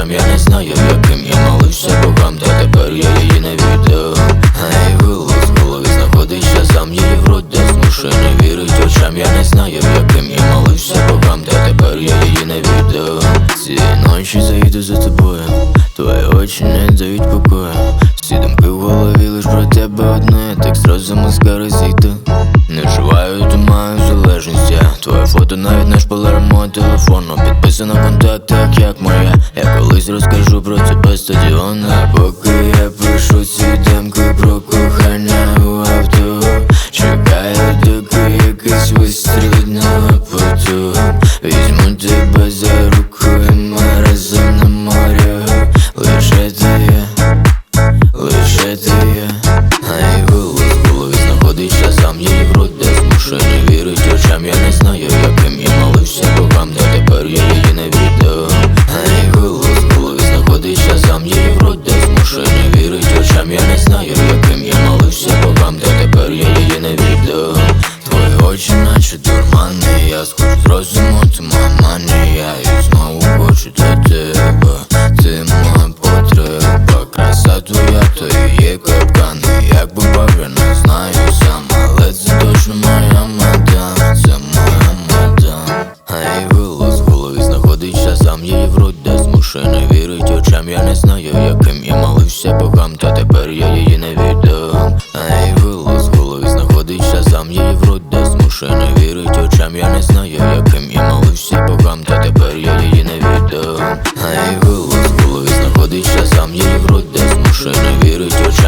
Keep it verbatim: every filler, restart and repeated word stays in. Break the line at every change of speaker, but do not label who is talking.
очам, я не знаю, яким я молився богам, та тепер я її не віддам. А й голос в голові знаходиться, сам її в рот, де змушує не вірить очам, я не знаю, яким я молився богам, та тепер я її не віддам. Ці ночі заїду за тобою, твої очі не дають покою. Всі думки в голові лиш про тебе одне, текст розуму скоро зійде. Не вживаю, то маю залежність я. Твоє фото навіть не шпалера мого телефону, підписано контакт, так як моя. Я колись розкажу про тебе стадіону, а поки я пишу ці демки про кохання у авто. Чекаю, доки якийсь вистрілить на поту. Візьму тебе за руку і ми разом на морі. Лише ти є, лише ти є. А й голос в голові знаходиться, сам її в рот, де змушує не вірить очам, я не знаю, яким я молився богам, та тепер я її не віддам. А й голос в голові знаходиться, сам її в рот, де змушує не вірить очам, я не знаю, яким я молився богам, та тепер я її не віддам. Твої очі наче дурмани, я схожу з розуму, ти моя манія, і знову хочу для тебе, ти моя потреба. Краса твоя, то і є капкан, як бував, я не знаю сам, але це точно моя мадам, це моя мадам. А й голос в голові знаходиться, сам її в рот, де змушує не вірить очам, я не знаю, яким я молився богам, та тепер я її не віддам. А й голос в голові знаходиться, сам її в рот, де змушує не вірить очам, я не знаю, яким я молився богам, та тепер я її не віддам. А й голос в голові знаходиться, сам її в рот, де змушує не вірить очам.